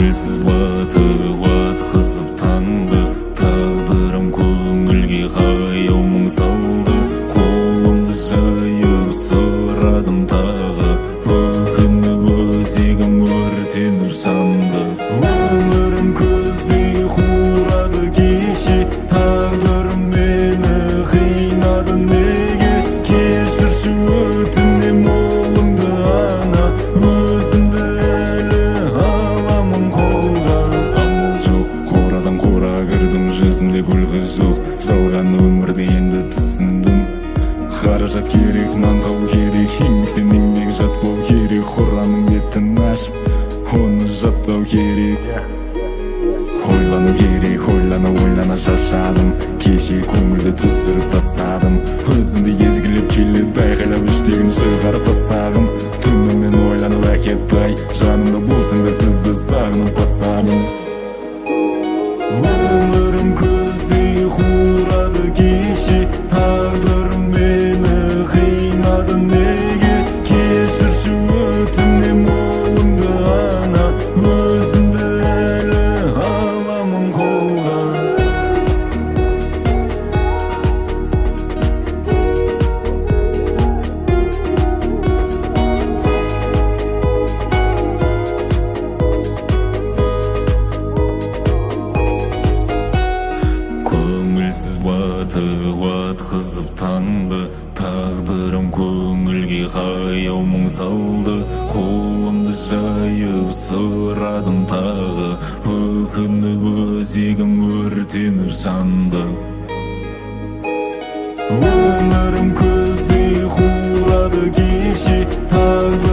көңілсіз батқызып таңды, тағдырым көңілге қаяу мұң салды. Қолымды жайып сұрадым тағы, өкініп өзегім өртеніп жанды. Өмірім көздей қурады кеше, тағдырым мені қинады неге? Кешірші өтінем ұлыңды ана, өзімді әлі аламын қолға. Амал жоқ, қорадан қора кірдім, жүзімде күлкі жоқ. Жалған өмірді енді түсіндім. Қаражат керек, мантау керек, еңбектен еңбек жатпау керек. Құранның бетін ашып, оны жаттау керек. Ойлану керек, ойлана шаршадым. Кеше көңілді түсіріп тастадым. Өзімді езгілеп келіп, айқайлап іштегін шығарып тастадым. Түнімен ойланып әкеттай, жанымда болсаң да сізді сағынып бастадым. Өмірім көздей қурады кеше, тағдырым мені қинады неге? Кешірші өтінем ұлыңды ана, өзімді әлі аламын қолға. Көңілсіз батқызып таңды, тағдырым көңілге қаяу мұң салды. Қолымды жайып сұрадым тағы, өкініп өзегім өртеніп жанды. Өмірім көздей қурады кеше, тағдырым